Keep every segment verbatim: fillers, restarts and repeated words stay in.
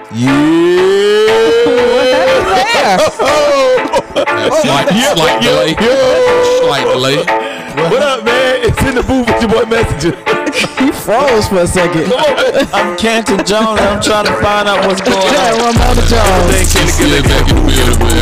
Yeah. Slight, Yeah, slight yo, delay. yo. Slight delay. What up, man? It's in the booth with your boy Messenger. He froze for a second. I'm Canton Jones. I'm trying to find out what's going on. Yeah, Ramona Jones. Yeah, back in the building, man.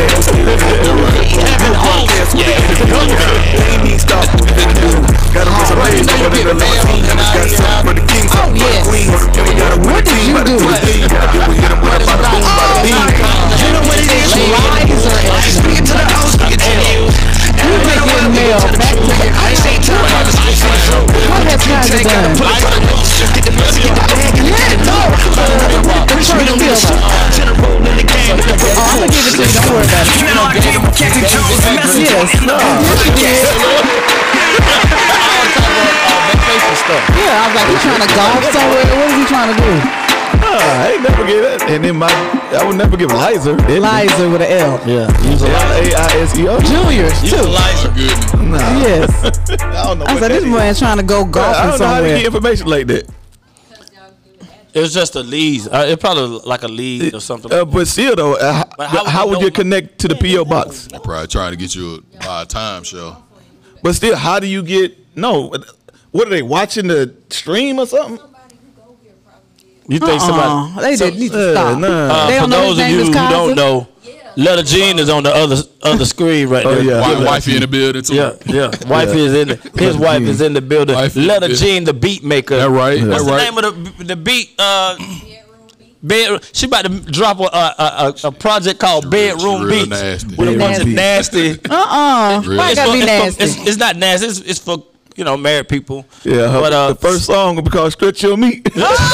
Got a reservation for the limousine. Got something for the king, something for the queen. And we got a What did you do? We get them right by the boom, by the beam. You know what it is? Speak it to the house, speak it to you. You been getting mail back to the I say time. What has Kaiser done? Get the pussy, get the bag, and get it done. Let me turn the feel up. Oh, I'm gonna give it to you. Don't worry about it. You know I gave him Captain Jones a message. Yes. No. Yes, you did. Yeah, I was like, he's trying to golf somewhere. What is he trying to do? Nah, I ain't never get that. And then my, I would never give Liza. Liza with an L. Yeah, use a L lot. A I S E O. Juniors, Use a too. lighter. Nah. Yes. I don't know. I what said, that this is. man's trying to go I golfing don't know how to somewhere. get information like that. It was just a lead. Uh, it probably like a lead or something. Uh, but still, though, uh, But how, how would how you would know- you connect to the P O box? They're probably trying to get you a uh, time show. But still, how do you get? No, what are they watching the stream or something? You think somebody? Uh-uh. They so- did need to Uh, stop. nah. Uh, They for don't know those his of name you is who Kaiser? don't know, Letter Jean is on the other other screen right Oh, there. yeah. Wife, Yeah. wifey in the building too. Yeah, yeah. Wife is in the, his wife is in the building. Wife in the Letter building. Jean, the beat maker. That right. What's That the right. name of the the beat? Uh, Bed, she about to drop a a, a, a project called Bedroom real Beats nasty. with a bunch of Bedroom nasty. Uh-uh. Really? Why it It's, gotta for, be it's, nasty? for, it's, it's not nasty. It's, it's for you know married people. Yeah, her, But, uh, the first song will be called "Stretch Your Meat."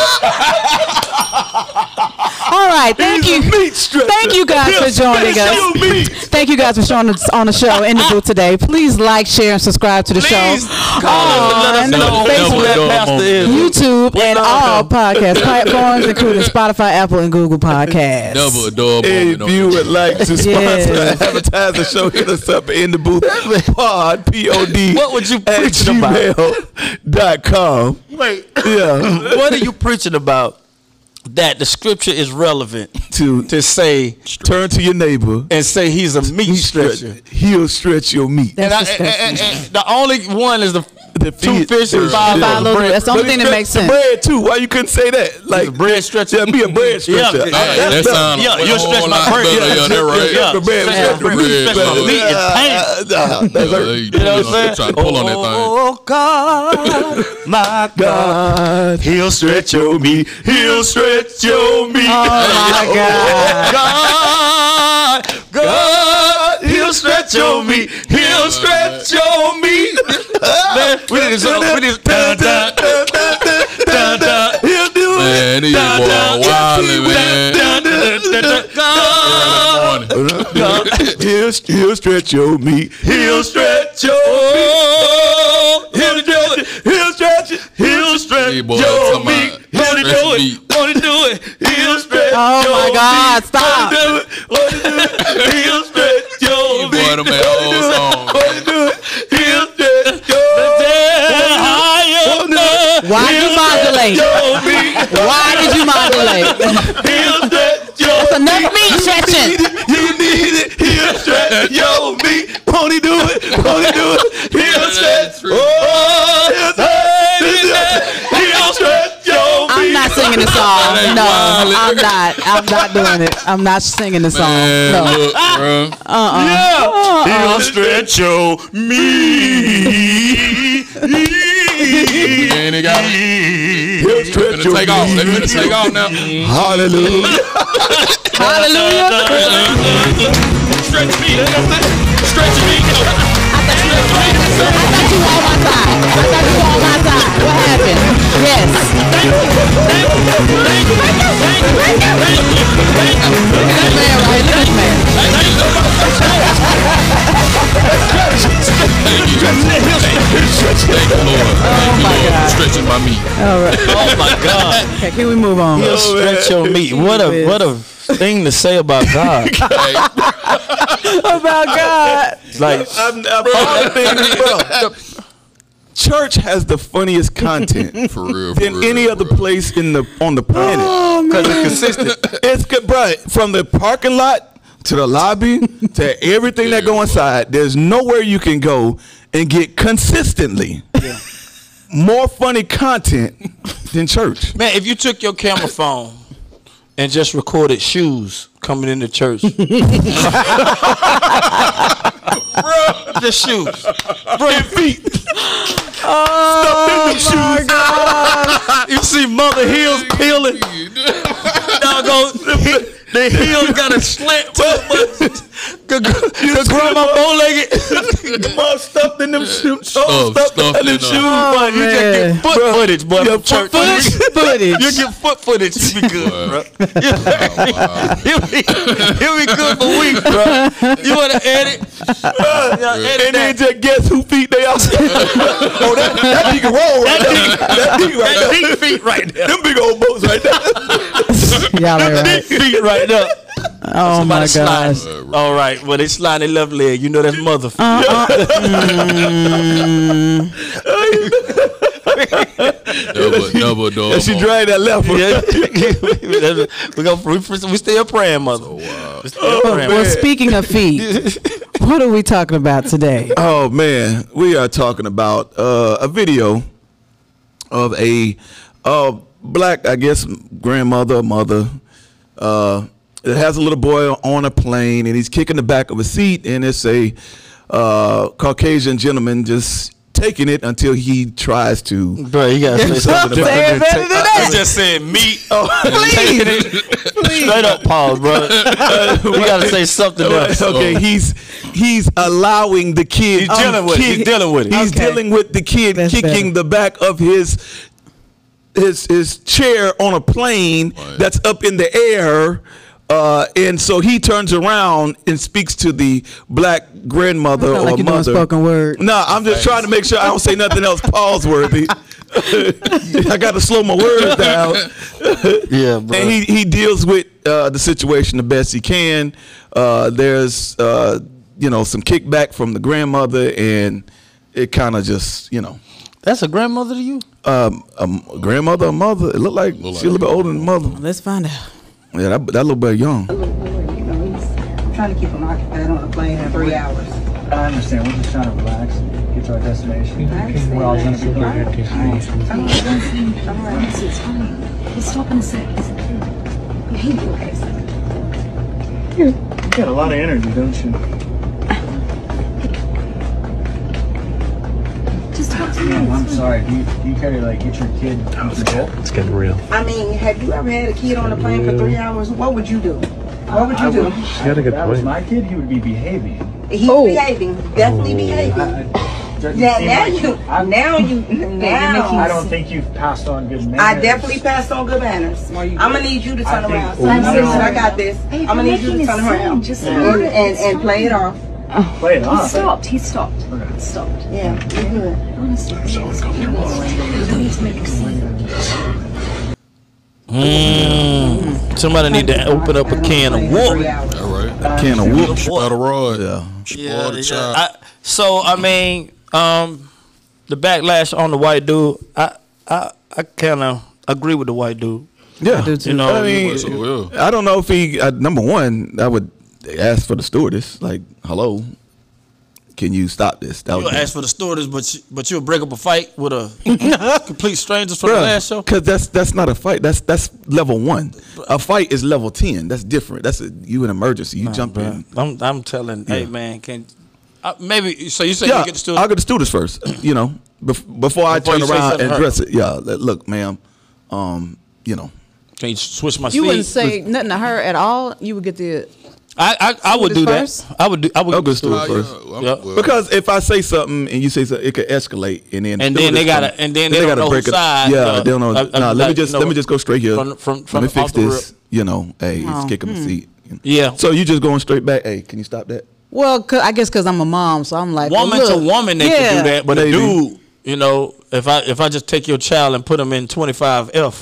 All right, thank you. Meat stretcher. Thank you guys for joining Stretch your us. meat. Thank you guys for showing us on the show in the booth today. Please like, share, and subscribe to the Please show call us and let us on know who Facebook, that pastor is. YouTube, and all podcast platforms, including Spotify, Apple, and Google Podcasts. Double a door. If you would like to sponsor Yes. advertise the show, hit us up in the booth. Pod P O D. What would you at preaching about? gmail dot com. Wait, Yeah. what are you preaching about? That the scripture is relevant To to say turn to your neighbor. and say he's a meat stretcher. He'll stretch your meat. That's And, I, disgusting. and, and, and the only one is the The two feet- fish and Yeah. five Five loaves of little- bread. That's the only But thing he that stretch makes the sense. bread too. Why you couldn't say that? Like a bread stretcher. Yeah, be a bread stretcher. Yeah, Uh, yeah, that's that better. sound Yeah, like you'll a stretch whole my lot bread. better. Yeah, Yeah, that right. yeah. The bread, Stretch stretch my the bread, meat. stretch my meat is pain. Uh, nah, that's Yeah, right. they- You know what I'm saying? Trying to pull on that thing. Oh God, my God, God, He'll stretch your meat. He'll stretch your meat. Oh my God. God, God, He'll stretch your meat. He'll stretch your meat. Man, we need to we need to dun, dun, dun, dun. He'll do it. Man, these boy wildin', man. Dun, dun, dun, dun. God, He'll, he'll stretch your meat. He'll stretch your meat. He'll do it. He'll stretch it. He'll stretch These boys your talking meat. about Won't he stretch do it? meat. Won't he do it? He'll stretch Oh your my God, meat. stop. Won't he do it? Won't he do it? He'll stretch your These boy meat. done made a whole song. Won't he do it? He'll stretch your meat. Why you modulate? Why did you modulate? He'll stretch your That's enough meat stretching. You need it. He'll stretch your meat. Won't he do it? Won't he do it? He'll stretch. Oh, he'll stretch. He'll stretch your I'm meat. not singing the song. That ain't No, wild. I'm not. I'm not doing it. I'm not singing the song. Man, No. look, bro. Yeah. He'll stretch your meat. Man, they got He'll They stretch finna your take off. They meat. finna take off now. Hallelujah. Hallelujah. Stretch me. Stretch me. I thought you were on my side. I thought you were on my side. What happened? Yes. That man right. Look at this man. Thank you, Lord. Thank you, my Lord, God. for stretching my meat. All right. Oh my God. Okay, can we move on? He'll stretch your meat. What a what a thing to say about God. Hey, About God. Like I'm, I'm all the things, bro. church has the funniest content For real, for than real, any other bro. place in the on the planet. Because it's consistent. It's good, bro. From the parking lot to the lobby to everything that go inside, there's nowhere you can go and get consistently more funny content than church. Man, if you took your camera phone and just recorded shoes coming into church. Bro, just shoes. Bro, your feet. Oh my God! You see mother heels peeling. Doggone, the, the heels got a slant to it. Cause grandma bow-legged. Come on, stuffed in them shoes. Stuff, Stuffed stuffed in them in shoes. them. Oh, Boy, you just man. get foot Bruh. footage, boy. Yeah, from church. foot footage. Footage. You get foot footage. You be good, bro. Wow. You be, you be good for weeks, bro. You want to edit? Uh, edit And then that. just guess who feet they are. Oh, that, that nigga roll right there. That nigga right That there. deep feet right there. Them big old boats right there. Y'all ain't right. Feet right there. Oh my Somebody gosh. slide. All right. Well, they slide their left leg. You know that's mother feet. Double, double, double. And she dragged that left one. Yeah. we go. We, we still praying, mother. Oh, wow. We still praying. Well, speaking of feet, what are we talking about today? Oh man, we are talking about uh, a video of a uh, black, I guess, grandmother, mother. Uh, it has a little boy on a plane, and he's kicking the back of a seat, and it's a uh, Caucasian gentleman just taking it until he tries to. Bro, you gotta say something about Say it it. better than that. I just said meat. Please. Straight up pause, bro. You gotta say something else. Okay, he's he's allowing the kid. He's dealing with it. He's dealing with it. He's Okay. dealing with the kid That's kicking better. the back of his his his chair on a plane Right. that's up in the air. Uh, and so he turns around and speaks to the black grandmother Sound or like you're doing mother. spoken word. No, I'm just trying to make sure I don't say nothing else pause worthy. I got to slow my words down. Yeah, bro. And he, he deals with uh, the situation the best he can. Uh, there's, uh, you know, some kickback from the grandmother, and it kind of just, you know, That's a grandmother to you? um, a m- grandmother, a mother. It looked like Look she's a little bit older than the mother. Let's find out. Yeah, that, that little bit young. I'm trying to keep him occupied on a plane for three hours. I understand. We're just trying to relax, get to our destination. I understand We're all that. going to be All right. good. All right. All right. It's fine. We'll stop in a sec. He'll be okay. You got a lot of energy, don't you? Just talk to me. Oh, I'm sorry. Do you, do you care to like get your kid under control? It's getting real. I mean, have you ever had a kid on a plane for three hours? What would you do? What would you do? She got a good If that was point. my kid, he would be behaving. He's Oh. behaving. Definitely behaving. I, I, doesn't Yeah, seem now like- you, I, now you, now. I don't think you've passed on good manners. I definitely passed on good manners. I'm gonna need you to turn I think- around. Oh, I'm no. serious, I got this. Hey, if I'm gonna you're need you to making turn a around scene, just and, leave it. and, It's and play it fine. off. Play it He off. stopped. He stopped. Okay. He stopped. Yeah, you're good. Honestly, please. You need to make a scene. Mm. Somebody need to open up a can of whoop. All right. Can of whoop. Spoil the rod. Yeah. Spoil the child. I, so I mean, um, the backlash on the white dude, I I, I kind of agree with the white dude. Yeah. do too. You know, I mean, So, yeah. I don't know if he, uh, number one, I would ask for the stewardess, like, hello, can you stop this? That you'll would be- ask for the stewardess, but you, but you'll break up a fight with a complete strangers from the last show. Because that's that's not a fight. That's that's level one. A fight is level ten. That's different. That's a, you an emergency. You jump in. I'm I'm telling, hey Yeah. man, can uh, maybe so you say Yeah, you get the stewardess? I'll get the stewardess first. You know, bef- before I Before turn you say around something and to her. address it. Yeah, like, look, ma'am. Um, you know, Can you switch my You wouldn't seat? say nothing to her at all. You would get the. I I, I would do that. Stewardess I would do. I would I'll get go the stewardess. stewardess Uh, first. yeah, I'm- Yeah. well, Because if I say something and you say something, it could escalate, and then And then they stewardess gotta- come- and then they don't gotta know break whose it. side, Yeah, uh, they don't know. uh, uh, nah, let me like, just you let know, me just go straight here. from- from- let from me off fix the this. You know, hey, Oh, it's kicking the seat. Yeah. So you just going straight back? Hey, can you stop that? Well, 'cause- I guess because I'm a mom, so I'm like, Woman well, to look, woman, they yeah. can do that, but Maybe. a dude, you know, if I if I just take your child and put him in twenty-five F,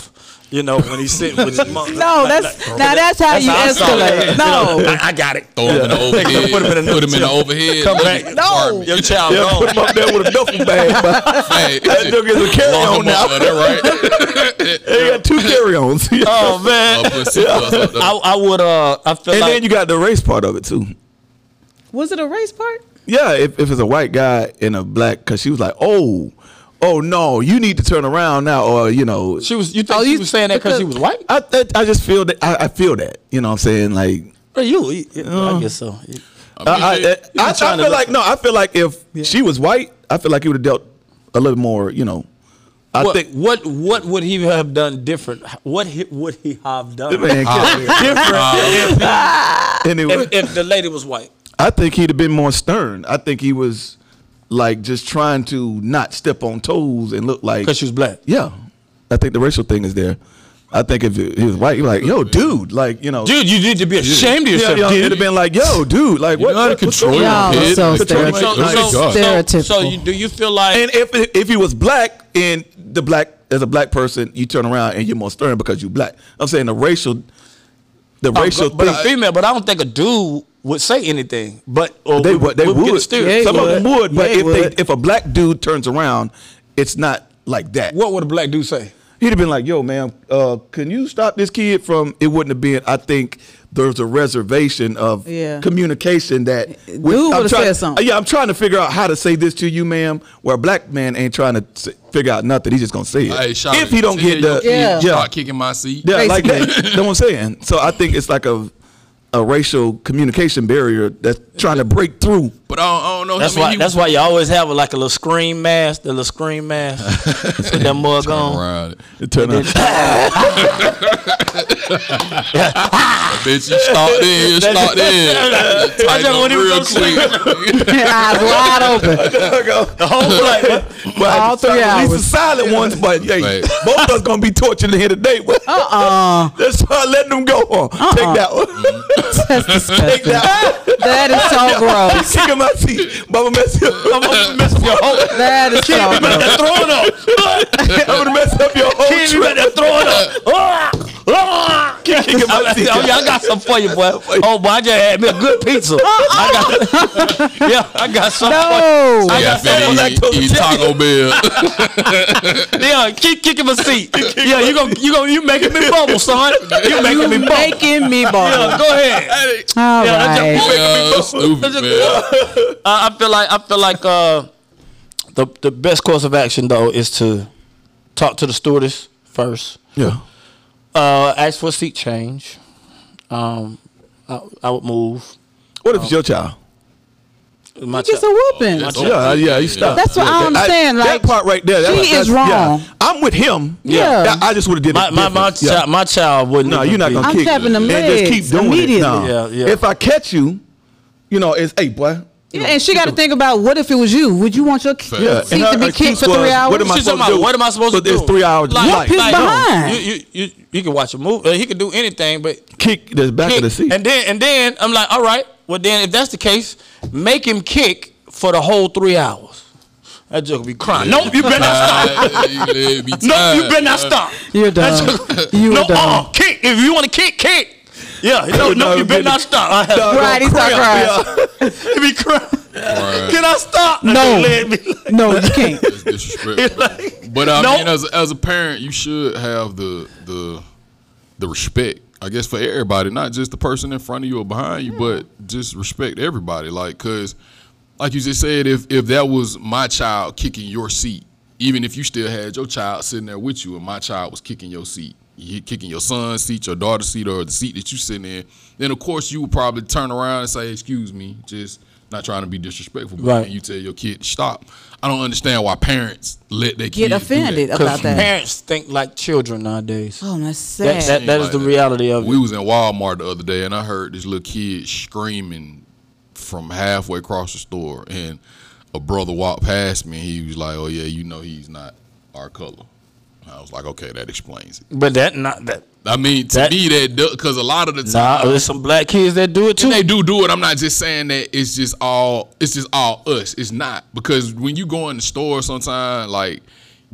You know, when he's sitting with his mom. No, that's now that's how you I saw it. escalate. No, I, I got it. Throw him in the overhead. Put him in the Put him in the overhead. Come back. No. Your child Yeah, gone. put him up there with a duffel bag. but Hey, That joke is a carry lock on him now. up, that right? They got two carry-ons. Oh man, Uh, put seatbelts up there. I, I would. Uh, I feel And like then you got the race part of it too. was it a race part? Yeah, if, if it's a white guy and a black, because she was like, oh, oh no, you need to turn around now, or you know, she was. You think Oh, she you- was saying that because she was white? I I, I just feel that I, I feel that, you know what I'm saying, like. Well, you, you- I guess so. I, I, I, I, I trying to feel look- like no. I feel like if she was white, I feel like he would have dealt a little more. You know, I what, think what what would he have done different? What he, would he have done man, different anyway, if, if the lady was white? I think he'd have been more stern. I think he was like just trying to not step on toes and look like Because she was black. yeah. I think the racial thing is there. I think if he was white, he'd be like, yo, dude, like you know, Dude, you need to be ashamed of yeah, yourself. yeah, dude. it'd have been like, yo, dude, like what? You know how to what- what's control going your on? Y'all are kid. so Control- stereotypical. So, so, so, Stereotypical. so you, do you feel like And if if he was black and the black as a black person, you turn around and you're more stern because you're black. I'm saying the racial, the Uh, racial but, but a thing. female, but I don't think a dude would say anything. But or They we- would. They we get would. the steer- Yeah, Some of would. them would, but Yeah, if would. they if a black dude turns around, it's not like that. What would a black dude say? He'd have been like, "Yo, man, uh, can you stop this kid from?" It wouldn't have been. I think there's a reservation of Yeah. communication that Dude I'm would've trying- said something. Yeah, I'm trying to figure out how to say this to you, ma'am. Where a black man ain't trying to s- figure out nothing. He's just gonna say it. Hey, shout if he don't get the Yeah. yeah, Start kicking my seat. yeah, like that. Basically. That's what I'm saying. So I think it's like a a racial communication barrier that's trying to break through. But I don't, I don't know. That's I mean, why. he That's was- why you always have like a little scream mask, the little scream mask, with that mug Turn on. around. It turned out. Bitch, you start in, you start in. Tighten just up when he was real gonna quick. Eyes wide open. the whole flight. But All three at least the hours. silent ones, but hey, Right. both of us gonna be tortured in here today. Uh-uh. Let's start letting them go on. Take that one. That's disgusting. Take that one. That is so gross. Kick him out seat. Mama mess up. I'm gonna mess up your whole. That is so gross. Throw it up. I'm gonna mess up your whole Kid, you trip. better throw it up. Ah, ah. Kick him out seat. Oh, yeah, I got something for you, boy. Oh, boy, I just had me a good pizza. I got, yeah, I got something for you. No. I Yeah, got something finna for eat, you. eat Taco Bell. Yeah, kick, kick him a seat. Yeah, you gonna, you gonna, you making me bubble, son. You making me You bubble. making me Yeah, bubble. go ahead. All Yeah, that's right. Yeah, stupid, man. Uh, I feel like I feel like uh, the the best course of action though is to talk to the stewardess first. Yeah. Uh, ask for a seat change. Um, I, I would move. What if it's your child? My It's a child- whooping. That's Yeah, yeah, you stop. That's what I don't understand. that Like, part right there. That, she that's- is wrong. Yeah. I'm with him. Yeah. That- I just would have did my it. my my, different. Yeah. child, my child wouldn't. No, even you're not be- gonna I'm kick tapping them and just keep legs doing immediately. it. No. Yeah, yeah. If I catch you, you know, it's hey boy. Yeah, and she got to think about what if it was you? Would you want your ki- Yeah, seat and to be her kicked excuse for three was, hours? What am I She's supposed talking to do? about, what am I supposed to But it's do? three hours. Like, Like, He's like, behind. You, you, you, you can watch a movie. Uh, he can do anything, but kick the back kick. of the seat. And then and then I'm like, all right. Well, then if that's the case, make him kick for the whole three hours. That joke will be crying. No, you better not stop. stop. No, you better not stop. You're That dumb. joke- You no, are dumb. uh, kick. If you want to kick, kick. Yeah, no, no, you better not stop. I have Dog, Right, he's not crying. crying. He be crying. Right. Can I stop? No. And they let me- No, you can't. It's disrespectful. But I No. mean, as a, as a parent, you should have the the the respect. I guess for everybody, not just the person in front of you or behind you, but just respect everybody. Like, cause like you just said, if if that was my child kicking your seat, even if you still had your child sitting there with you, and my child was kicking your seat, you kicking your son's seat, your daughter's seat, or the seat that you sitting in, then of course you would probably turn around and say, "Excuse me," just not trying to be disrespectful, but Right. then you tell your kid to stop. I don't understand why parents let their Get kids offended do that. about Because that. parents think like children nowadays. Oh, that's That, sad. that, that is Like the that. reality of We it. was in Walmart the other day, and I heard this little kid screaming from halfway across the store, and a brother walked past me, and he was like, "Oh yeah, you know he's not our color." I was like, "Okay, that explains it." But that not that. I mean, to That- me, that because a lot of the Nah, time, there's some black kids that do it too. and they do do it. I'm not just saying that it's just all it's just all us. It's not, because when you go in the store, sometimes like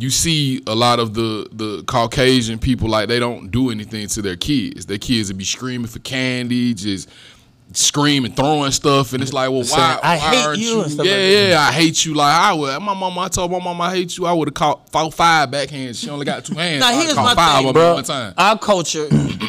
you see a lot of the the Caucasian people, like, they don't do anything to their kids. Their kids would be screaming for candy, just screaming, throwing stuff, and it's like, well, why, I why hate aren't you you? and stuff Yeah, like that. yeah, I hate you. Like, I would. My mama, I told my mama I hate you. I would have caught four, five backhands. She only got two hands. Now I here's caught my five thing, of them at bro. one time. Our culture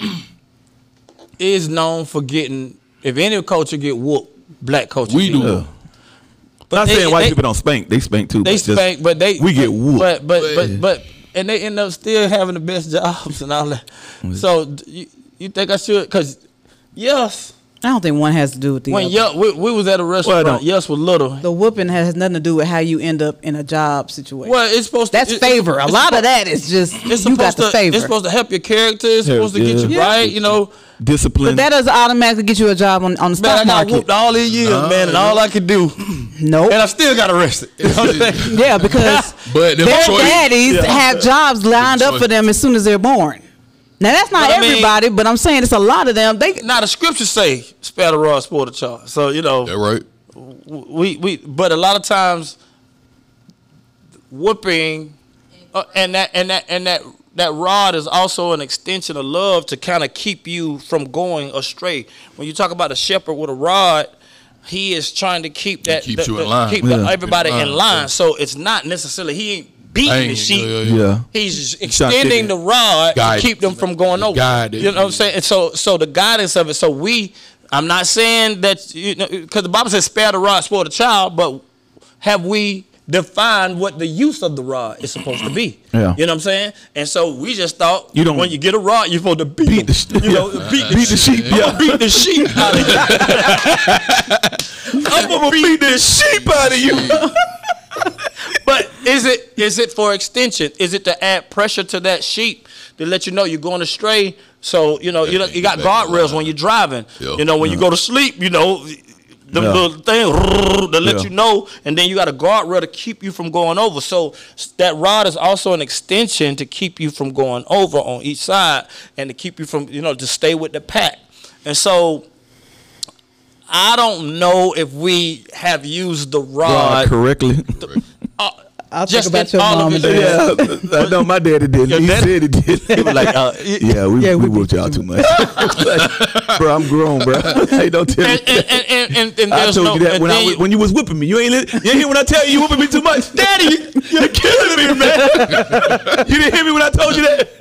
is known for getting. If any culture get whooped, black culture. We get do. whooped. But Not they- saying white they- people don't spank. They spank too. They but just- spank, but they we get whooped. But but but but and they end up still having the best jobs and all that. So d- you, you think I should? Because yes, I don't think one has to do with the when other. yeah, we, we was at a restaurant. don't. Yes, was little. The whooping has nothing to do with how you end up in a job situation. Well, it's supposed to. That's it- favor. A it's lot supposed- of that is just It's you got supposed the to. favor. It's supposed to help your character. It's Yeah, supposed to get you yeah. right. You know. discipline. But that doesn't automatically get you a job on, on the Man, I stock got market. whooped all these years, Nah, man, and all I could do, Nope. and I still got arrested. You know what I'm saying? Yeah, because But them their choice- daddies Yeah. have jobs lined up for choice- them as soon as they're born. Now that's not But I mean- everybody, but I'm saying it's a lot of them. They Now the scriptures say, "Spare the rod, spoil the child." So you know, That right? we we. But a lot of times, whooping, uh, and that and that and that that rod is also an extension of love to kind of keep you from going astray. When you talk about a shepherd with a rod, he is trying to keep that keeps the- you in the- line. keep Yeah. the- everybody In in line, line. yeah. So it's not necessarily he ain't beating Dang, the sheep. yeah, yeah, yeah. He's just trying to extending get the rod Guide. to keep them from going over. Guide it. You know what I'm saying? And so, so the guidance of it. So we, I'm not saying that, you know, because the Bible says spare the rod, spoil the child, but have we defined what the use of the rod is supposed to be? Yeah. You know what I'm saying? And so we just thought, You don't- when you get a rod, you're supposed to beat, Beat them. the sh- you know, yeah. beat the, Beat the sheep, I'm yeah. gonna beat the sheep out of you. I'm gonna beat the sheep out of you. But is it is it for extension? Is it to add pressure to that sheep to let you know you're going astray? So you know you know, you got guardrails when you're driving. Yeah. You know when you go to sleep, you know the Yeah. little thing to let Yeah. you know, and then you got a guardrail to keep you from going over. So that rod is also an extension to keep you from going over on each side and to keep you from you know to stay with the pack. And so I don't know if we have used the God rod. correctly. I'll Just think about in your all mom of and it. dad. Yeah, I know my daddy did. Your He daddy- said he did. He was like, uh, yeah, we, Yeah, we we whooped y'all too much. Like, bro, I'm grown, bro. Hey, don't tell me. and, and, and, and, and, and I there's told no, you that and when, I, then was- you- when you was whipping me. You ain't li- you ain't hear when I tell you you whipping me too much, Daddy. You, you're killing me, man. You didn't hear me when I told you that.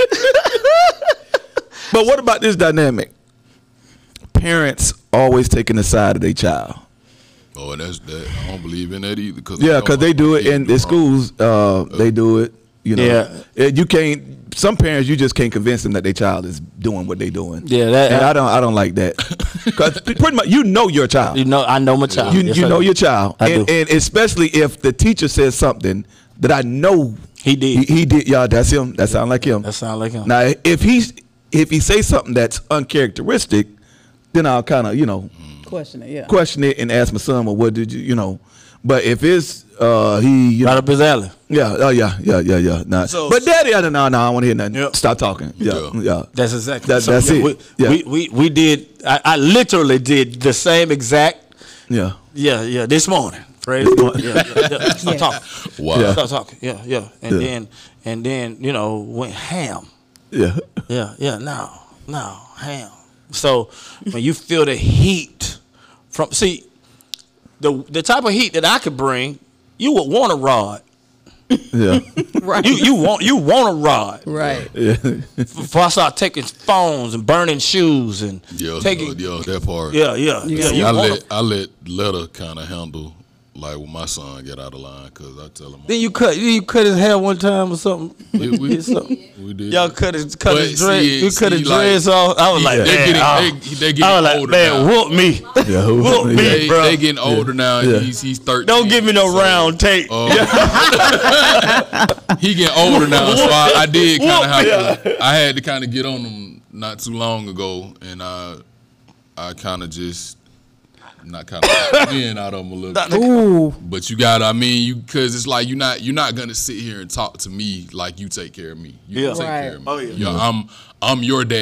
But what about this dynamic? Parents always taking the side of their child. Oh, and that's that. I don't believe in that either. Cause Yeah, because they do it in the schools. Uh, they do it. You know, Yeah. And you can't. Some parents, you just can't convince them that their child is doing what they doing. Yeah, that- and I don't. I don't like that. Because pretty much, you know your child. you know, I know my child. You, Yes, you I know do. your child, I and, do. and especially if the teacher says something that I know He did. He, he did. Y'all, that's him. That sound like him. That sound like him. Now, if he's if he say something that's uncharacteristic, then I'll kind of you know Question it, yeah. question it and ask my son, well, what did you you know? But if it's uh he you Right know, up his alley. yeah, oh yeah, yeah, yeah, yeah. Nah. So- but daddy, I don't know. No, I don't want to hear nothing. Yep. Stop talking. Yeah, yeah. Yeah. That's exactly. That- that's yeah, it. We, Yeah. we, we we did. I, I literally did the same exact. yeah. Yeah, yeah. This morning. Praise God. Yeah, yeah, yeah. Stop Yeah. talking. Wow. Yeah. Stop talking. Yeah, yeah. And Yeah. then and then you know went ham. Yeah. Yeah, yeah. No, no ham. So when you feel the heat from see the the type of heat that I could bring, you would want a rod. Yeah. Right. You you want you want a rod. right. Yeah. Before I start taking phones and burning shoes and Yeah, taking yeah, that part. yeah yeah yeah. You I want let a- I let Letter kind of handle like when my son get out of line because I tell him. then you cut you cut his hair one time or something. we, we, Did something. we did. Y'all cut his cut But his dread. see, You cut his see, like, dreads off. I was like, they man, getting oh. they, they getting I was like, older man, now. whoop me. Yeah. who- Whoop me. yeah. They, bro. they getting older now. And Yeah. He's he's thirteen. Don't give me no so, round tape. uh, he getting older now, so I, I did kind of have to. I had to kind of get on him not too long ago, and I I kind of just not kind of in out of him a little bit. Ooh. But you got, I mean, you because it's like you're not you're not gonna sit here and talk to me like you take care of me. You Yeah. can take Right. care of me. Oh, yeah. You know, I'm I'm your dad,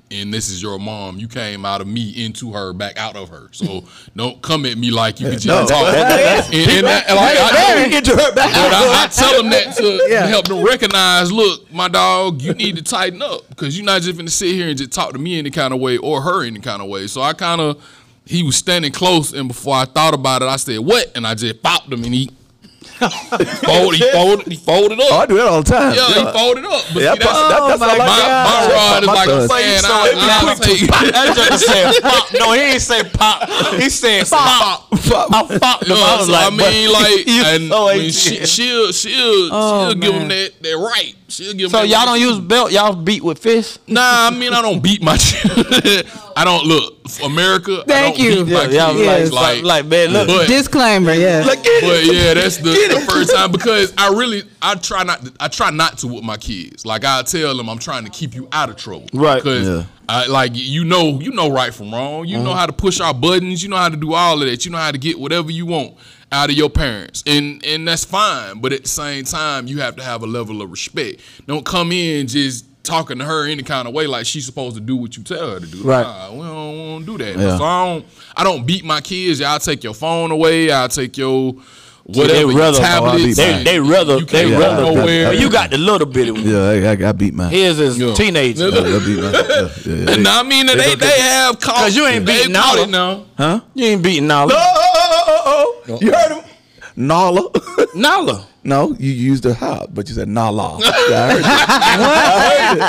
and this is your mom. You came out of me into her, back out of her. So don't come at me like you can just No, talk. that- that- and, and that, like, I, I, Into her back. but I, I tell them that to Yeah. help them recognize, look, my dog, you need to tighten up because you're not just going to sit here and just talk to me any kind of way or her any kind of way. So I kind of, he was standing close, and before I thought about it, I said, what? And I just popped him, and he folded, he folded, he folded up. Oh, I do that all the time. Yeah, he folded up. But Yeah, see, that's, that- that's Oh, all I my my, got. my rod is My like a son. fan. So I, it be I quick take That just said pop. No, he ain't say pop. He said pop. I popped him. Yeah, I was so like, I mean, like, you and so when A T M. she, she'll, she'll, Oh, she'll give man. him that, that right. She'll give him So that y'all right. don't use belt. Y'all beat with fist. Nah, I mean, I don't beat my children. I don't look for America. Thank I don't you. Beat my Yeah, kids. yeah, Yes. like, like, like, man, look. but, Disclaimer, yeah. Like, get but it. yeah, that's the, the first time because I really I try not to, I try not to with my kids. Like I tell them I'm trying to keep you out of trouble. Right. Because Yeah. I like you know you know right from wrong. You know how to push our buttons. You know how to do all of that. You know how to get whatever you want out of your parents, and and that's fine. But at the same time, you have to have a level of respect. Don't come in just talking to her any kind of way like she's supposed to do what you tell her to do. Right. Nah, we don't, we don't do that. Yeah. So I don't I don't beat my kids. I'll take your phone away. I'll take your They whatever your rather, tablets. they- and they rather- you can't they go rather- nowhere. But you got the little bitty one. Yeah, I, I, I beat mine. His is Yeah. teenager. Yeah, I beat mine. Yeah, yeah, yeah. And I mean, they, they have caught. 'Cause you ain't they beating caught Nala. it now. Huh? You ain't beating Nala. Oh, oh, oh, oh, oh. You heard him? Nala. Nala. No, you used the hop, but you said Nala. Yeah, I heard it.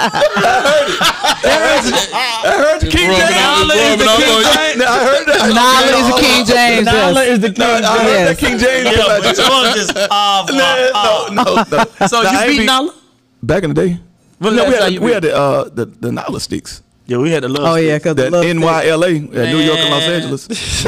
I heard it. I heard the King rubbing James. off- Nala is the rubbing King off on James. I heard that. Nala is the King James. Nala yes. is the King. I heard Yes. that King James. Yeah, but you want just ah, no, no, no. So Nah, I you ain't beat beat- Nala? Back in the day. When No, last we time had, you we beat- had the uh the, the Nala sticks. Yeah, we had the little. Oh, yeah, because That N Y L A, yeah, New York and Los Man. Angeles.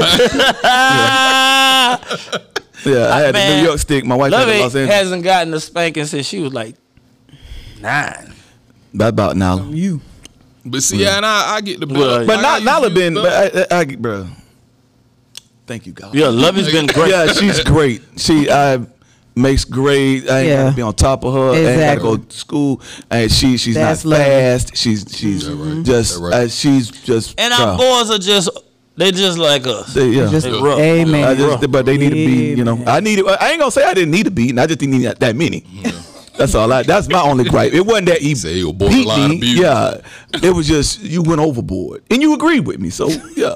Ah, Yeah, I had the Man. New York stick. My wife had the Los Lovey Angeles. hasn't gotten a spanking since she was like nine. About about Nala. You. But see, yeah, and I, I get the Well, belt. But Like, not I Nala used to been, use but the- I, I, I bro. Thank you, God. Yeah, Lovey's been great. Yeah, she's great. She I makes great. I ain't Yeah. gotta be on top of her. I ain't Exactly. gotta go to school. And she she's That's not lovely. fast. She's she's right. just That right. uh, she's just And uh, our boys are just they just like us. they, yeah. Just, They rough. amen. I just, but they need to be, you know. Amen. I needed. I ain't gonna say I didn't need a beating. I just didn't need that many. That's all. I, that's my only gripe. It wasn't that he Say you beat borderline me. abuse. Yeah, it was just you went overboard, and you agreed with me. So yeah,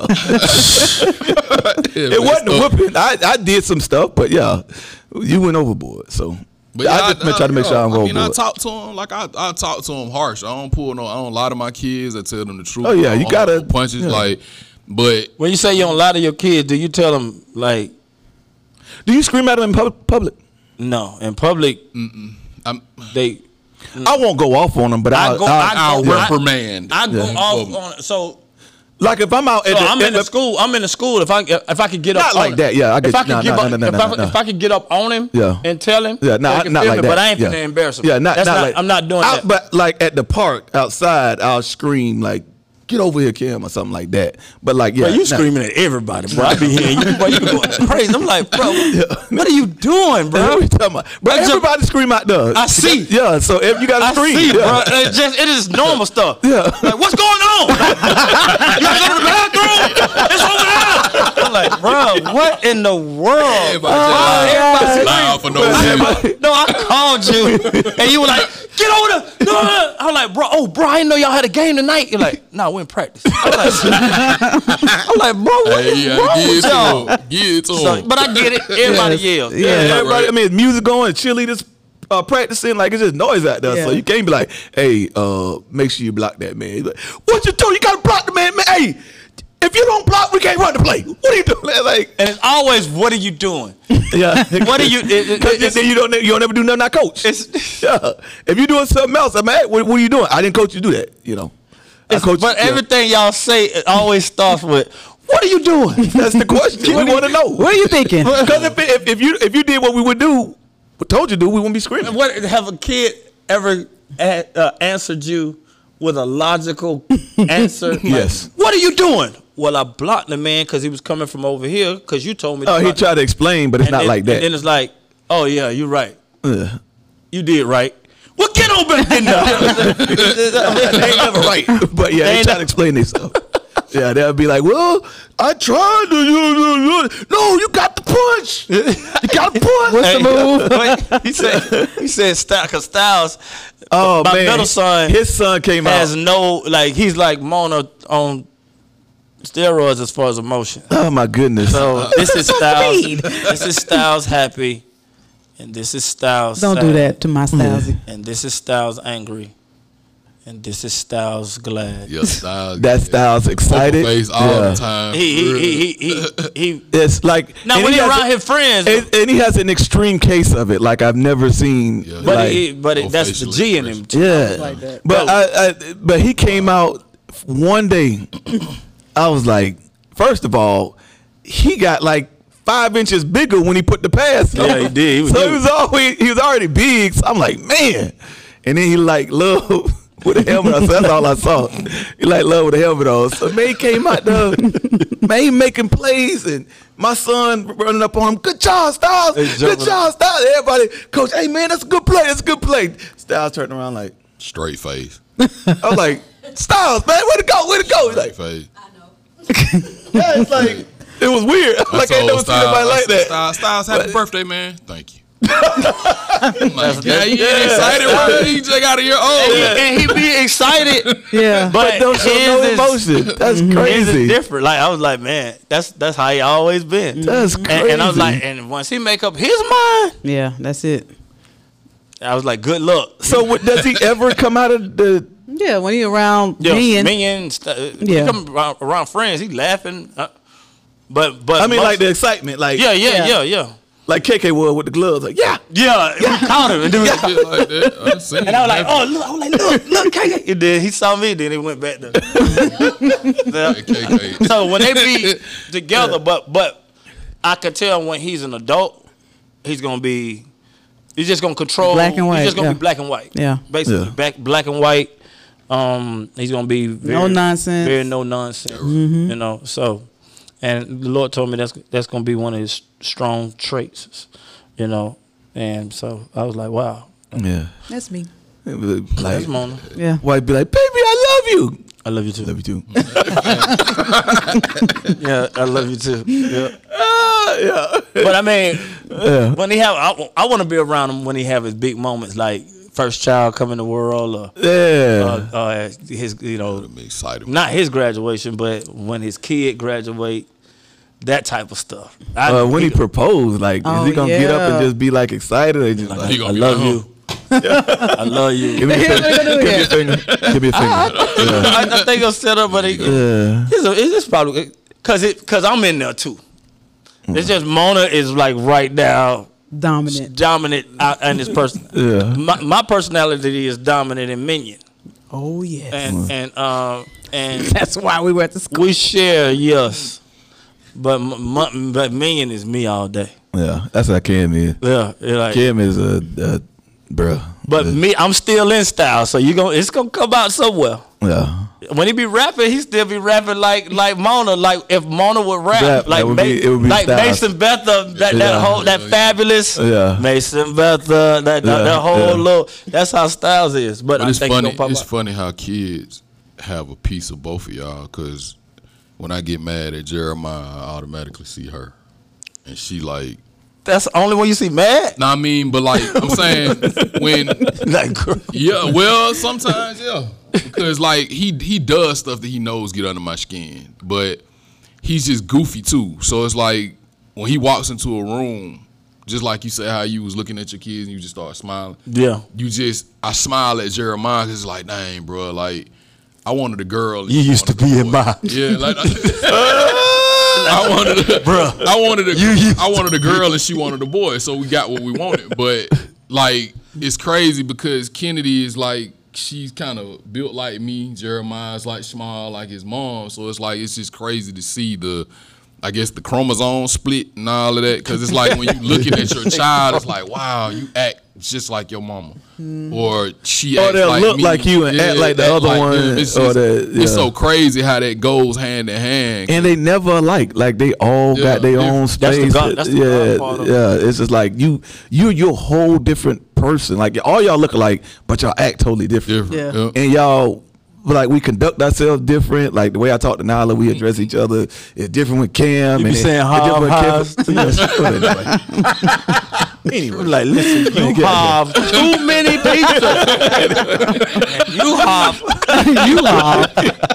it wasn't a whooping. I, I did some stuff, but yeah, you went overboard. So But I yeah, just been trying to make sure I don't go I mean, I overboard. talk to them like I, I talk to them harsh. I don't pull no. I don't lie to my kids. I tell them the truth. Oh, yeah, I you don't gotta- pull punches yeah. like. But When you say you don't lie to your kids, do you tell them like Do you scream at them in pub- public? no? In public, I'm, they I won't go off on them, but I I'll, go. I'll, I I'll go. I, reprimand. I go Yeah. off on it. So, like if I'm out at so the, I'm in at the the- school. I'm in the school. If I if I could get up Not on like him- that, yeah, I get- if I could nah, give nah, up, nah, nah, if, nah, I, nah. if I could get up on him, Yeah. and tell him, Yeah, they not can not feel like me, that. But I ain't yeah. finna embarrass him. Yeah, not That's not not. like I'm not doing out, that. But like at the park outside, I'll scream like, "Get over here, Kim," or something like that. But like, yeah, Bro, you nah. screaming at everybody, bro. I be hearing you, bro. You be going crazy. I'm like, bro, what, what are you doing, What bro? are we talking about? But I just- everybody scream out there. I see. Yeah, so if you got I to scream, see, yeah. bro. It just it is normal stuff. Yeah. Like, what's going on? You gotta go to the bathroom? It's over there. I'm like, bro, what in the world? Everybody Oh, just everybody- loud for no But- reason. No, I called you, and you were like, "Get over there!" No, no, no. I'm like, "Bro, oh, bro, I didn't know y'all had a game tonight." You're like, "No, we're in practice." I'm like, I'm like, "Bro, what Hey, is yeah, wrong give with it to y'all?" him. Give it to So, him. but I get it. Everybody Yes. yells. Yeah. Everybody, I mean, music going, cheerleaders uh, practicing, like it's just noise out there. So Yeah. you can't be like, "Hey, uh, make sure you block that man." He's like, "What you doing? You gotta block the man, man. Hey, if you don't block, we can't run the play. What are you doing?" Like, And it's always, "What are you doing?" yeah, What are you? It, it, Because it's- then you don't you don't ever do nothing I coach. It's- yeah. If you doing something else, I'm like, what, what are you doing? I didn't coach you to do that. You know, I coach. but yeah. everything y'all say, it always starts with, "What are you doing?" That's the question. we want to know. What are you thinking? Because if, if if you if you did what we would do, what told you to do, we wouldn't be screaming. What have a kid ever a, uh, answered you with a logical answer? Like, Yes. What are you doing? Well, I blocked the man because he was coming from over here because you told me. To Oh, he block him." tried to explain, but it's And not then- like that. And then it's like, "Oh yeah, you're right. Ugh. You did right. Well, get on back in there. They ain't never right. But yeah, they, they try to explain themselves. Yeah, they'll be like, well, I tried to. No, you got the punch. You got the punch. What's the move? He said, he said, Styles, because Styles, oh, my man. middle son, his son came has out. no, like, he's like Mona on steroids as far as emotion. Oh, my goodness. So this is Styles. This is Styles happy. And this is Styles Don't sad. do that to my Styles. And this is Styles angry. And this is Styles glad. Yeah, Styles. That Styles excited. Face all yeah. the time. He he he he he. he It's like now when he around his friends, and, and he has an extreme case of it, like I've never seen. Yeah. but like, he, but it, that's the G in him. Too. yeah, Like that. but I, I but he came out one day. I was like, first of all, he got like five inches bigger when he put the pads on. Yeah, he did. He was so huge. he was always he was already big. So I'm like, man, and then he like love. With a helmet on, so that's all I saw. He like love with a helmet on. So man, he came out there, man, he making plays, and my son running up on him. Good job, Styles. Good job, Styles. Everybody, coach, hey man, that's a good play. That's a good play. Styles turned around like Straight face. I was like, Styles, man, way to go, way to go. He's like, Straight face. yeah, it's like it was weird. I like I ain't told never seen Styles, anybody I like said, that. Styles, Styles, happy birthday, man. Thank you. I'm like, yeah, you ain't excited, bro. He just got a year old. And, and he be excited, Yeah. but But don't show no his is- emotion. That's his is crazy. different. Like I was like, man, that's that's how he always been. That's And, crazy. and I was like, and once he make up his mind, Yeah, that's it. I was like, good luck. so what, does he ever come out of the? Yeah, when he around Yeah, Minion. Minion, st- Yeah. he come around, around friends, he laughing. Uh, but but I mean, most- like the excitement, like yeah, yeah, Yeah. yeah, yeah. like K K would with the gloves, like yeah. Yeah, we caught him. And, then we- Shit like that. I seen and I was like, it. oh, look, I was like, look, look, K K. And then he saw me, then he went back to. Yeah. K K. So when they be together, but but I could tell when he's an adult, he's gonna be, he's just gonna control. Black and white, He's just gonna yeah. be black and white. Yeah. Basically, Yeah. black black and white. Um, he's gonna be very, No nonsense. very no nonsense. You know, so. And the Lord told me that's that's gonna be one of his strong traits, you know. And so I was like, wow, Yeah. That's me. It was like, that's Mona. Yeah. white be like, baby, I love you. I love you too. Love you too. Yeah, I love you too. Yeah. Ah, yeah. But I mean, Yeah. when he have, I, I want to be around him when he have his big moments, like first child coming to the world, or Yeah. uh, uh, his, you know, I'm excited. not his graduation, but when his kid graduate, that type of stuff. I, Uh, when he proposed, like, Oh, is he gonna get up yeah. and just be like excited, or just like, He I gonna be love like, you. I love you. give me a finger, give me a finger, give me a finger. I, I think he'll set up, but he, Yeah. it's, a, it's just probably because it because I'm in there too. It's just Mona is like right now Dominant. dominant out in his person. Yeah. My, my personality is dominant in Minion, Oh yes. and and um and That's why we were at the school. we share yes, but m- m- but Minion is me all day. Yeah, that's how Kim is. Yeah, yeah, like, Kim is a, a bruh. but yeah. me, I'm still in style, so you going it's gonna come out somewhere. Yeah. When he be rapping, he still be rapping like like Mona. Like if Mona would rap, Rap, like that would Ma- be- it would be like Styles. Mason Betha, that, that Yeah. whole that fabulous Yeah. Mason Betha, that that, Yeah, that whole yeah. little. That's how Styles is. But, But I it's think funny. It's, gonna It's pop out. funny how kids have a piece of both of y'all. Because when I get mad at Jeremiah, I automatically see her, and she like. That's the only one you see mad. Nah, I mean, but like I'm saying, when Like girl. yeah, well, sometimes yeah, because like he he does stuff that he knows get under my skin, but he's just goofy too. So it's like when he walks into a room, just like you said how you was looking at your kids and you just start smiling. Yeah. You just I smile at Jeremiah because it's like, dang, bro, like I wanted a girl. and You she used to wanted a be in boy. mine. Yeah, like I wanted, a, Bruh. I wanted a, I wanted a girl and she wanted a boy, so we got what we wanted. But like, it's crazy because Kennedy is like, she's kind of built like me. Jeremiah's like small like his mom, so it's like it's just crazy to see the, I guess the chromosome split and all of that. Because it's like when you looking at your child, it's like, wow, you act just like your mama, or she Or acts they'll like look me. like you and act like the act other like one, them. It's, or just- the- yeah. it's so crazy how that goes hand in hand. And they never alike. Like they all Yeah, got their different. own That's the space. God- that's the yeah, God part of it. yeah. It's just like you, you're your whole different person. Like all y'all look alike, but y'all act totally different. different. Yeah. Yeah. And y'all, like we conduct ourselves different. Like the way I talk to Nyla, we address each other. It's different with Cam. You be and saying it's Hav, different with Kevin. Yes. Anyway, Like, listen, you have too many pizzas. you have, you have.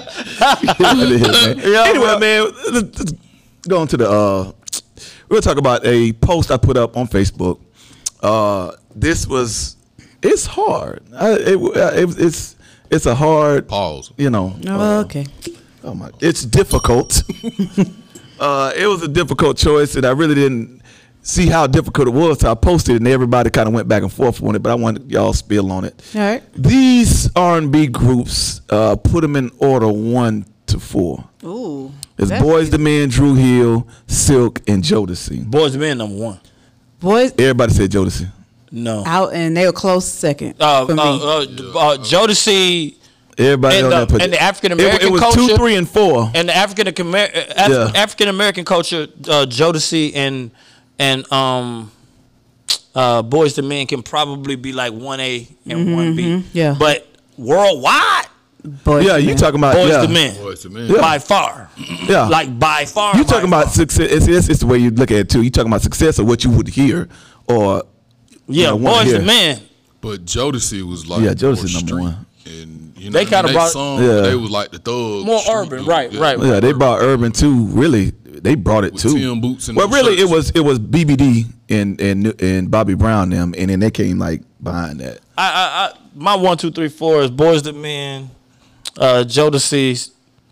Yeah, anyway, well- man, let's, let's go on to the. Uh, we'll talk about a post I put up on Facebook. Uh, this was, it's hard. I, it, it, it's it's a hard. Pause. You know. Oh, uh, okay. Oh my! It's difficult. uh, it was a difficult choice, and I really didn't see how difficult it was. So I posted it, and everybody kind of went back and forth on it. But I wanted y'all spill on it. All right. These R and B groups, uh, put them in order one to four. Ooh. It's that's Boys easy. the Men, Drew Hill, Silk, and Jodeci. Boys, man, number one. Boys Everybody said Jodeci. No. out, and they were close second Uh, for uh, me. uh, uh, Jodeci Everybody And on the- that put and the African it, American it was culture- two, three, and four. and the African Amer- Af- Yeah. African American culture, uh, Jodeci and and um, uh, Boys to Men can probably be like one A and one B. yeah. But worldwide, Boys yeah, to you Men. talking about Boys yeah, to Men Boys to Men. Yeah. by far, yeah. like by far. You by talking about far. success? It's, it's, it's the way you look at it too. You talking about success or what you would hear, or yeah, know, wanna Boys hear. to Men. But Jodeci was like Yeah, more Jodeci number street. one. And you know, They kinda they brought- song, Yeah. they was like the thug. More street urban, dude. right, right. yeah, they brought urban too. Really, they brought it With too. Tim Boots and well, them really, it shirts. was it was B B D and and and Bobby Brown them, and then they came like behind that. I, I, I, my one, two, three, four is Boys to Men, uh, Jodeci,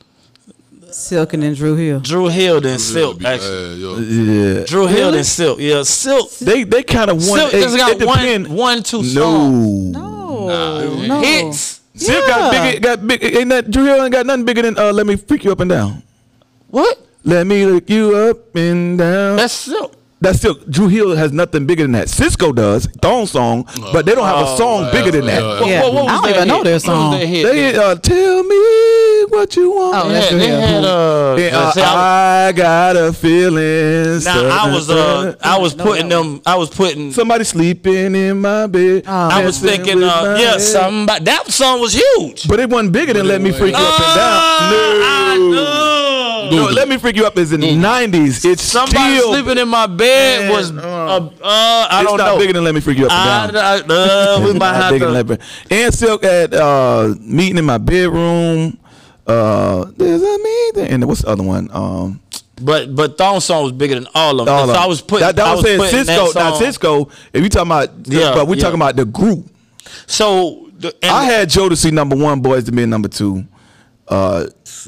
Silk and then Drew Hill. Drew Hill, then Yeah, Silk. be Actually, bad, yo. Yeah, Drew Hill, Really? then Silk. Yeah, Silk. they they kind of won. Silk it, just got it one, depend- one, two No, songs. No, no. Hits. Silk got Yeah. big. Got big. Ain't that Drew Hill ain't got nothing bigger than uh, "Let Me Freak You Up and Down." What? Let me look you up and down. That's Silk. That's still Drew Hill has nothing bigger than that. Cisco does Thong Song, but they don't have a song yeah, bigger than that. yeah, Yeah. What- what was I don't their even know hit? their What was song. their hit? They uh, tell me what you want. Oh, They that's had, Drew they Hill. had uh, And, uh, see, I, I got a feeling. now I was uh I was putting them I was putting somebody sleeping in my bed. I was dancing thinking with uh my yeah head. somebody that song was huge. But it wasn't bigger than "Let Me Freak You Up and Ah, I Down." No, know. no, "Let Me Freak You Up" is in the nineties. It's Somebody still sleeping in my bed Man, was uh, uh, uh I it's don't not know. bigger than "Let Me Freak You Up I, and Down." I, uh, we might Not have bigger than to. Let Me- And Silk at uh, meeting in my bedroom. Uh, there's a meeting, and what's the other one? Um, But but Thong song was bigger than all of them. all so of- I was putting. that, that I was was saying putting Cisco, that not song. Cisco. If you talking about, Yeah, but we yeah. talking about the group. So the, and I had Jodeci number one, Boys to Men number two, uh,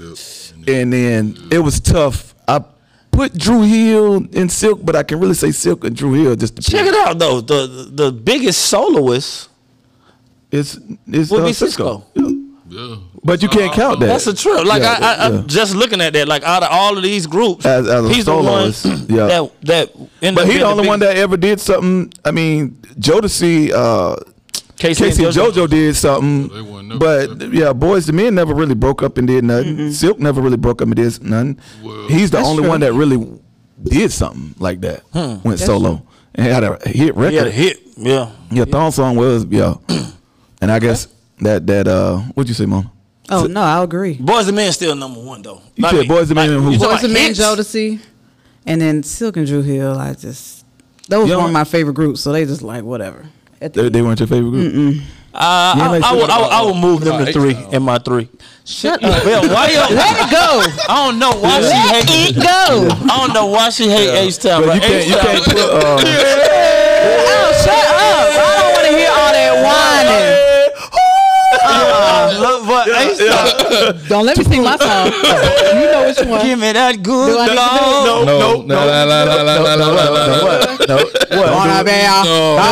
and then it was tough. I put Drew Hill in Silk, but I can really say Silk and Drew Hill just check it out though. The the biggest soloist It's it's would uh, be Cisco. Cisco. Yeah. But you can't count that. That's a trip. Like Yeah, I, I, yeah. I'm just looking at that. Like out of all of these groups, As- as a he's the one soloist, yeah. that that. ended But up he being the only big- one that ever did something. I mean, Jodeci, uh, Casey, Casey and JoJo did something, They weren't never- but yeah, Boys to Men never really broke up and did nothing. Silk never really broke up and did nothing. Well, He's the That's only true. one that really did something like that. Went solo and had a hit record. He had a hit. Yeah. Yeah, Thong Song was yeah, and I guess that that uh, what'd you say, Mom? Oh no, I agree. Boys and Men still number one though. You said Boys to Men and who? you talking Boys and about Men, hits? Jodeci, and then Silk and Drew Hill. I just those You were one of don't- my favorite groups, so they just like whatever. At They, the, they weren't your favorite group. Uh, I, Yeah, like I, will, Silk. I, will, I will move them to Nah, three H-Town. in my three. shut up. Well, why you? Let it go. I don't know why she Let hate it go. I don't know why she hate H Town, But but you can't you H-Town- can't put. Uh, Oh, shut up! I don't want to hear all that whining. Uh, look, but start. Hey, start. Don't let me sing my song. You know which one. Give me that Do good I need to do it? Lord. No, no, No, no, la, la, la, la, la, la, la, la. What? No, what? Wanna be a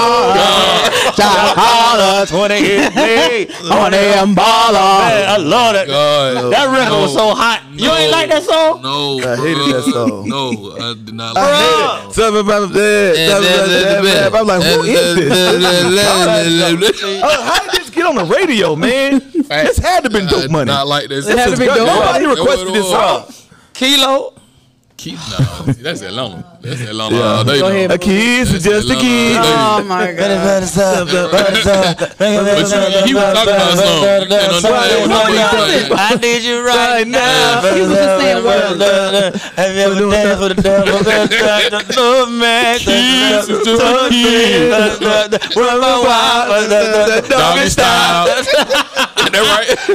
Holla twenty-eight day on them baller. Man, I love that. God. That record was so hot. You ain't like that song? No, I hated bruh. that song. No, I did not I like hate it. Something about that. Something about that. I'm like, who is this? Oh, how did this get on the radio, man? This had to have been I Dope did Money. not like this. This had to is be good. Dope Nobody Money. requested this song. Kilo. Keep no, that's Atlanta. That's Atlanta all day. Go though. ahead. A kiss is just a Atlanta kiss. all day. Oh my God. But you, he was talking about something. You can't understand what he was I need you right now. He was just saying words. Have you ever danced for the devil? Love man. Kiss is just a kiss. Run my wild. Doggy style. That right?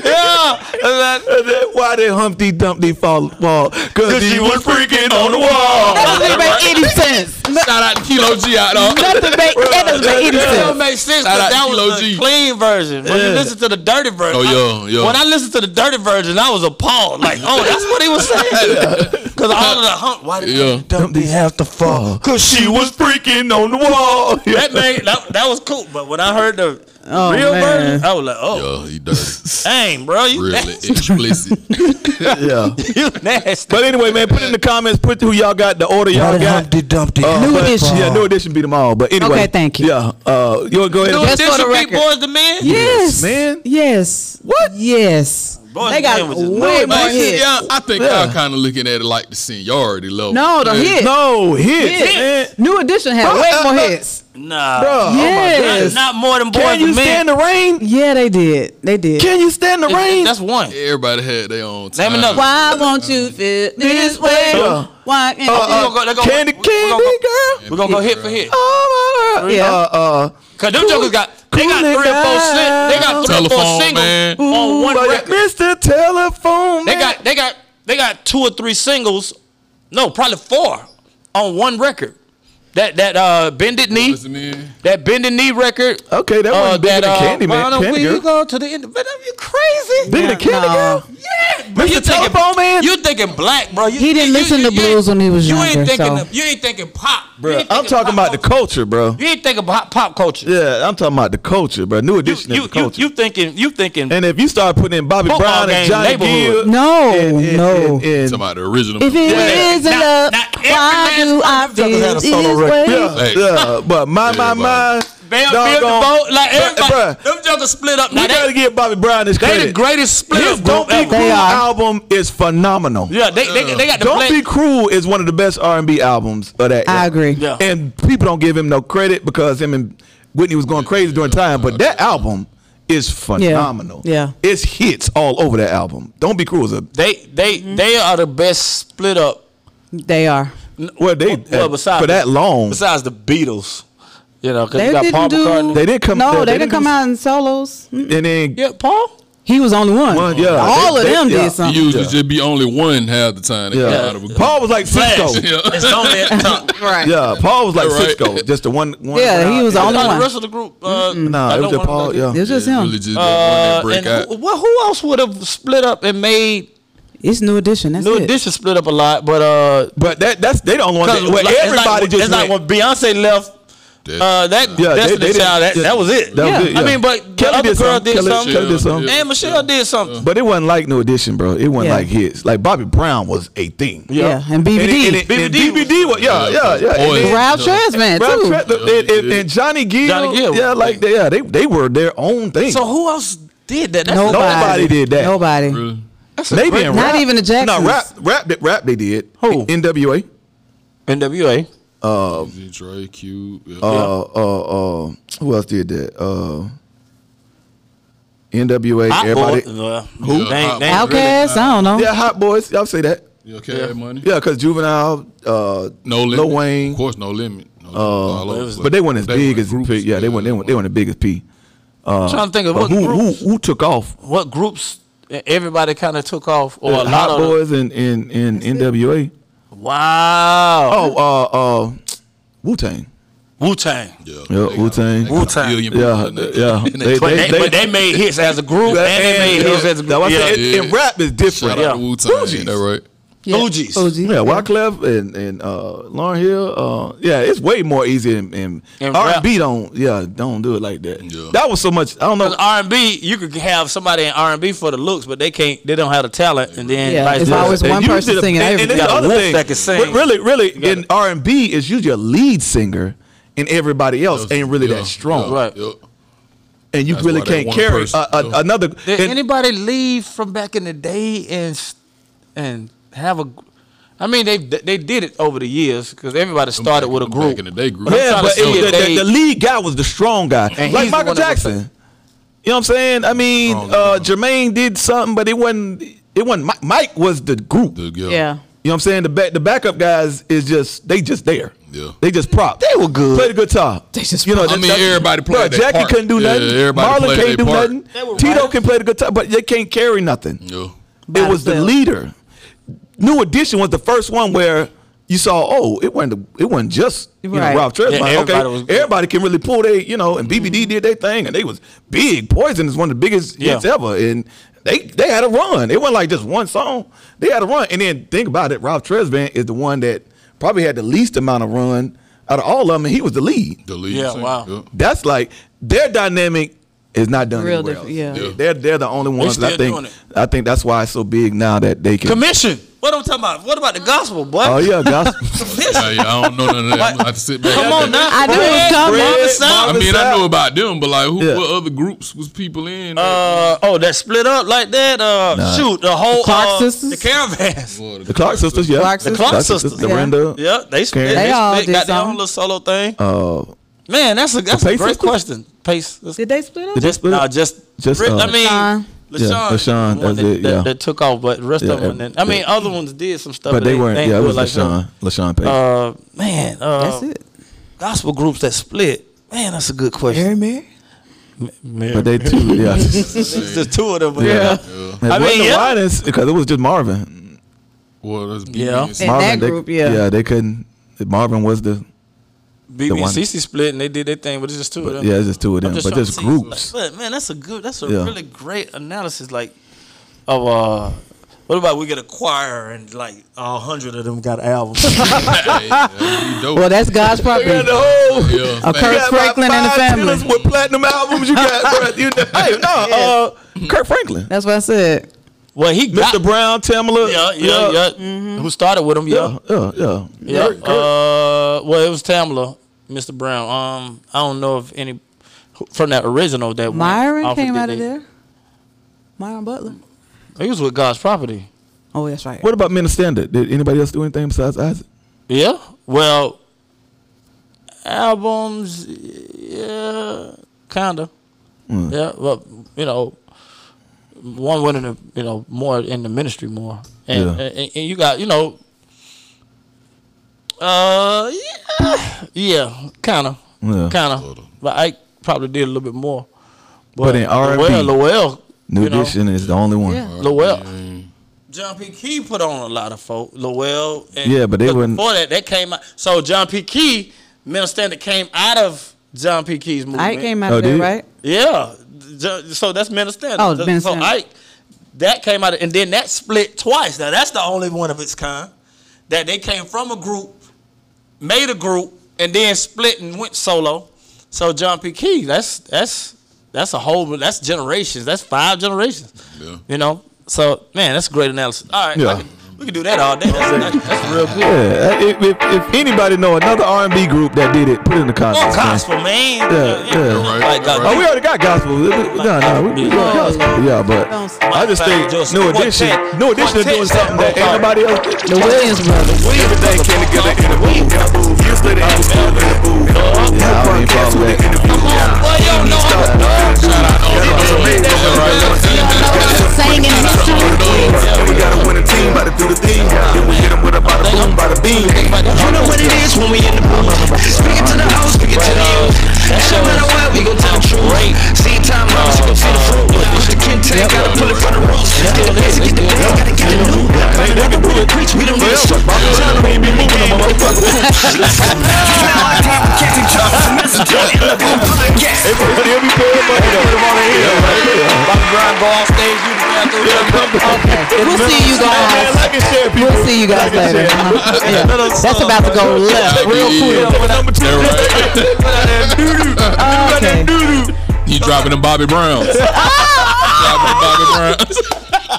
Yeah. Why did Humpty Dumpty fall? fall? Cause he was freaking on the wall. That doesn't make any sense. Shout out to Kilo G out though. Nothing make, that doesn't make any It don't sense. make sense. Shout out But that Kilo was the G. clean version. When you Yeah. listen to the dirty version, Oh, I- yeah, yeah. when I listened to the dirty version, I was appalled. Like, oh, that's what he was saying. Because all of the hump. Why did Yeah. Dumpty have to fall? Cause she was freaking on the wall. That made that, that was cool. But when I heard the Oh, real man. version, I was like, oh, Yo, he dirty. dang, bro, you Really nasty. explicit. Yeah. You nasty. But anyway, man, put in the comments. Put who y'all got. The order y'all got. Dumpty. Uh, New but- edition. Yeah, new edition beat them all. But anyway. Okay, thank you. Yeah. Uh, you want to go ahead? New and Just for edition the beat record. Boys the Men? Yes, man. Yes. What? Yes. Boys They the got Men was just way no, more But hits. yeah, I think Yeah. y'all kind of looking at it like the seniority level. No, the Man. hit. No hits, Hits. man. New edition had Bro, way uh, more uh, hits. Nah. Bro, Yes. Not more than Boys Can the you Men. stand the rain? Yeah, they did. They did. Can you stand the rain? That's one. Everybody had their own time. Name another. Why won't you feel this way? Yeah. Why can't Uh, you? uh, We're gonna go- let's go- Candy, we're candy gonna go- girl. We're going to go hit for hit. Oh my God. Yeah. Uh, uh, Because them jokers got, they got Cool it three or four sing- They got three or four Telephone singles Man. on one but record. Mister Telephone They Man. got, they got, they got two or three singles. No, probably four on one record. That that uh Bended Knee, Listen, man. that Bended Knee record. Okay, that Uh, wasn't bigger that than uh, Candy Man. why don't Candy we Girl. go to the end? But are you crazy? Bigger than Candy No. Girl. Yeah, bro. Mister You thinking, Telephone Man? you thinking black, bro? You, He didn't you, listen you, to you blues ain't- when he was You younger, ain't thinking. so. You ain't thinking pop, Bro, You ain't I'm thinking talking pop about the culture, bro. You ain't thinking about pop culture. Yeah, I'm talking about the culture, bro. New You, edition you, of the you, culture. you thinking? You thinking? And if you start putting in Bobby Football Brown and game, Johnny neighborhood. Gill, No, and, and, no. and, and, Talking about the original. If it Yeah. isn't Now- love, now every why last do one I of them jokers feel had a solo this record. way? yeah, Hey. yeah, but my my Everybody. my, Bam, doggone- build the boat like Bruh, everybody. bruh, Them jokers split up. Now we gotta they, give Bobby Brown his they credit. the greatest split His up Don't group Be ever. Cruel They are. album is phenomenal. Yeah, they, they, they got the Don't play. Be Cruel is one of the best R and B albums of that. I era. agree. Yeah. And people don't give him no credit because him and Whitney was going crazy during time. But that album is phenomenal. Yeah. It's hits all over that album. Don't Be Cruel is a They they they are the best split up. They are. well they Well, besides for that long. Besides the Beatles, you know, because They you got Paul didn't do. McCartney. They didn't come- No, they- they, they didn't didn't come do- out in solos. And then yeah, Paul. He was only one. One, yeah. All They- of they- them yeah. did something. Usually just be only one half the time. They yeah. come out of a group. Paul was like Cisco. Yeah. It's only at the top. Right. Yeah, Paul was like Right. Cisco. Just the one. one Yeah, he was the I only thought one. the rest of the group. Uh, Nah, I it know was just one of Paul. them. Yeah. It was just Yeah, him. really just that Uh, one that and break out. who, well, who else would have split up and made It's New Edition. That's New it. Edition split up a lot? But uh, But that that's they the only one. because That, it was well, like- it's everybody like, just it's like went. when Beyonce left. Uh, that Yeah, they- Destiny they didn't- Child, that, yeah, that was it. that was Yeah. it, yeah. I mean, but the Kelly other did girl something. did Kelly, something. Kelly did something. And Michelle did something. But it wasn't like New Edition, bro. It wasn't Yeah. like hits. Like Bobby Brown was a thing. Yeah, and B B And, D. and, and, and B B D was yeah, yeah, yeah. And Boy, then- Ralph Tresvant Ralph too. Tre- and, and, and Johnny Gill, Johnny Gill. yeah, like they, yeah, they they were their own thing. So who else did that? That's Nobody. Nobody did that. Nobody. Really? That's a Maybe great- in Not rap. even the Jacksons. No, rap, rap, rap. They did. Who? N W A. N W A. Uh, Dre, Q. Yeah. uh, uh, uh, who else did that? Uh, N W A. Hot Everybody. Boy. Uh, Who? They ain't- they ain't Outcast. I don't know. Yeah, Hot Boys. Y'all say that. You okay, yeah. Money? Yeah, because Juvenile, uh, No limit. Lil Wayne. Of course, no limit. No limit. Uh, All over. but they weren't as big were as groups. P. Yeah, they weren't. They weren't, they weren't the biggest P. I'm trying to think of But what who, who groups. who took off? What groups? Everybody kind of took off, or a lot Hot of them. Boys and and, and N W A. Wow. Oh, uh, uh, Wu Tang. Wu-Tang. Yeah, Yeah, Wu-Tang. Wu-Tang. Yeah, yeah. They, But they, they, they, but they made hits as a group, and they made hits as a That's why I group. said Yeah. it- in rap is different. Shout out to Yeah. Wu-Tang. Fugees. Ain't that right? Yeah. Fugees. Fugees. Yeah, Wyclef and and uh, Lauryn Hill. Uh, yeah, it's way more easy. And, and And R rap. and B don't. Yeah, don't do it like that. Yeah. That was so much. I don't know. Because R and B, you could have somebody in R and B for the looks, but they can't. They don't have the talent, and then Yeah, vice it's versa. always And one usually person the- singing and, and everything. then the got a other wolf thing, that can sing. but really, really, gotta- in R and B, it's usually a lead singer, and everybody else ain't really Yeah, that strong, yeah, Right. yeah. and you That's really why they can't one carry person, a, a, yeah. another. Did and- anybody leave from back in the day and s- and have a? I mean, they they did it over the years because everybody started Back with a in- group. Back in the day, group. I'm yeah, trying to but see it was if the, they- the, the lead guy was the strong guy, And like he's the Michael one that was Jackson. You know what I'm saying? I mean, Strong uh, guy. Jermaine did something, but it wasn't. It wasn't. Mi- Mike was the group. The- Yeah. You know what I'm saying? The back, the backup guys is just they just there. Yeah. They just prop. They were good. Play the guitar. They just you know. prop. I that- mean, that- everybody played Bruh, their Jackie part. couldn't do Yeah, nothing. everybody Marlon played can't their do part. nothing. They were Tito right. can play the guitar, but they can't carry nothing. Yeah. It was the themselves. leader. New Edition was the first one where you saw, oh, it wasn't it wasn't just you Right. know Ralph Tresvant. Yeah, okay, everybody was good. everybody can really pull they, you know, and B B D did their thing, and they was big. Poison is one of the biggest Yeah. hits ever, and they they had a run. It wasn't like just one song. They had a run, and then think about it, Ralph Tresvant is the one that probably had the least amount of run out of all of them, and he was the lead. The lead Yeah, singer. wow. Yeah. That's like their dynamic is not done Real anywhere else. different, yeah. Yeah. They're they're the only ones that I still think. doing it. I think that's why it's so big now that they can. Commission. What I'm talking about? What about the gospel, boy? Oh yeah, gospel. Yeah, yeah, I don't know none of that. I'm gonna have to sit back. Come on now. I knew it was Fred, coming. Marvin Fred, Sapp. I Marvin mean, I Sapp. know about them, but like, who? Yeah. What other groups was people in? Uh, oh, that split up like that. Uh, Nah. shoot, the whole Clark uh, sisters? the caravans. What, The Clark sisters, yeah. Clark the sisters. Clark sisters, Dorinda. Yeah, they split. Karen. They, They all split, did got their own something. little solo thing. Uh, Man, that's a that's The a Pace great sisters? question. Pace. Did they split up? Did they Just split no, up? just Just, Rick- uh, I mean, LaShawn. LaShawn, Yeah, LaShawn, the one that's it, that, yeah. that, that took off, but the rest Yeah, of them. yeah, Didn't. I mean, yeah. other ones did some stuff, but they ain't- weren't. ain't Yeah, it good was like them. LaShawn. LaShawn Pace. Uh, man, uh, That's it. gospel groups that split. Man, that's a good question. Mary? but they too. Yeah. It's just two of them. But Yeah. yeah. It I wasn't mean, the yeah. widest because it was just Marvin. Well, that's Yeah. B B and In Marvin, that they- group, yeah. Yeah, they couldn't. Marvin was the. B B and one. Cece split and they did their thing, but it's just two of them. Yeah, it's just two of I'm them, but trying just to see, groups. like, but man, that's a good, that's a Yeah. really great analysis. Like, of uh, what about we get a choir and like a hundred of them got albums? Hey, that'd be dope. Well, that's God's property. Yeah, the whole. Yeah, A man. Kirk You got about Franklin and the five family. tenors with platinum albums. You got, bro, you know, hey, no, uh, Kirk Franklin, That's what I said. well, he got Mister Brown, Tamala. yeah, yeah, yeah. Mm-hmm. Who started with him? Yeah, yeah, yeah, yeah. yeah. Kirk- Kirk- Uh, well, it was Tamala, Mister Brown. Um, I don't know if any from that original that went Myron off came did out of they- there. Myron Butler. He was with God's property. Oh, that's right. What about Men of Standard? Did anybody else do anything besides Isaac? Yeah. Well, albums, yeah, kinda. Mm. Yeah, well, you know, one went in the, you know, more in the ministry more, and Yeah. and, and you got, you know, uh, yeah, yeah, kinda, Yeah. kinda. But I probably did a little bit more. But in R and B, Lowell, Lowell, New you know, Edition is the only one. Yeah. Lowell. John P. Key put on a lot of folk. Lowell. And Yeah, but they wouldn't- Before that, that came out. So John P. Key, Middle Standard came out of John P. Key's movement. I came out Oh, of there, did he? right? Yeah. Jo- So that's Middle Standard. Oh, Middle so Standard. Ike, that came out, of, and then that split twice. Now that's the only one of its kind. That they came from a group, made a group, and then split and went solo. So John P. Key, that's that's that's a whole that's generations. That's five generations. Yeah. You know. So man, that's a great analysis. All right, Yeah. I can, we can do that all day. That's, that's, that's real good. Yeah, if, if, if anybody know another R and B group that did it, put it in the Oh, comments. man. gospel, man. Yeah, yeah. Right, Like, uh, Oh, we already got gospel. No, no, we, we got gospel. Yeah, but I just think New Edition, New Edition is doing something that ain't nobody else. The Williams brothers. Everything came together in the booth. In the booth. You split it in the booth. In the booth. Yeah, I don't even follow that. Boy, you don't know Saying in history. We gotta win a team, about to do the thing. Then we hit 'em with a bada boom, bada beam. You know what it is when we in the booth. Speak it to the house, speak it to the youth. No matter what, we gon' tell the truth. See time lost, you gon' see the fruit. Push the kid tank, gotta pull it from the roots. Get the basic, get the bag, gotta get the loot. Find another bullet preach, we don't need a struck. Time to be moving on my motherfucker. Now I can't catch each other. go off stage, use the bathroom. Okay. We'll see you guys. Like and share, people. We'll see you guys Like and later. share. Uh-huh. Yeah. That's about to go left real quick. Number two. Okay. He dropping them Bobby Browns. Dropping them Bobby Browns.